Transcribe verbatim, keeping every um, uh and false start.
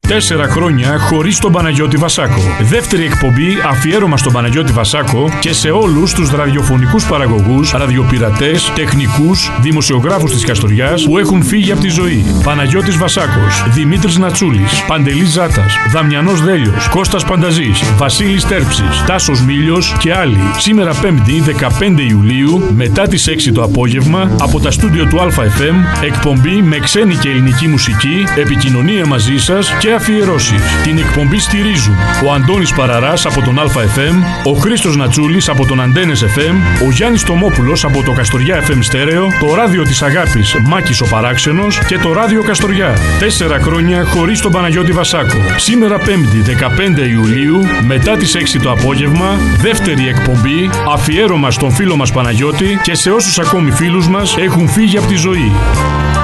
Τέσσερα χρόνια χωρίς τον Παναγιώτη Βασάκο. Δεύτερη εκπομπή αφιέρωμα στον Παναγιώτη Βασάκο και σε όλους τους ραδιοφωνικούς παραγωγούς, ραδιοπειρατές, τεχνικούς, δημοσιογράφους της Καστοριάς που έχουν φύγει από τη ζωή. Παναγιώτης Βασάκος, Δημήτρης Νατσούλης, Παντελής Ζάτας, Δαμιανός Δέλιος, Κώστας Πανταζής, Βασίλης Τέρψης, Τάσος Μήλιος και άλλοι. Σήμερα Πέμπτη δεκαπέντε Ιουλίου, μετά τις έξι το απόγευμα, από τα στούντιο του Α.Φ.Μ, εκπομπή με ξένη και ελληνική μουσική, επικοινωνία μαζί σας και αφιερώσεις. Την εκπομπή στηρίζουν ο Αντώνης Παραράς από τον Α.Φ.Μ, ο Χρήστος Νατσούλης από τον Αντένες εφ εμ, ο Γιάννης Τομόπουλος από το Καστοριά εφ εμ Στέρεο, το ράδιο της αγάπης Μάκης ο Παράξενος και το ράδιο Καστοριά. Τέσσερα χρόνια χωρίς τον Παναγιώτη Βασάκο. Σήμερα Πέμπτη δεκαπέντε Ιουλίου, μετά τις έξι το απόγευμα, δεύτερη εκπομπή αφιέρωμα στον φίλο μας Παναγιώτη και σε όσους ακόμη φίλους μας έχουν φύγει από τη ζωή.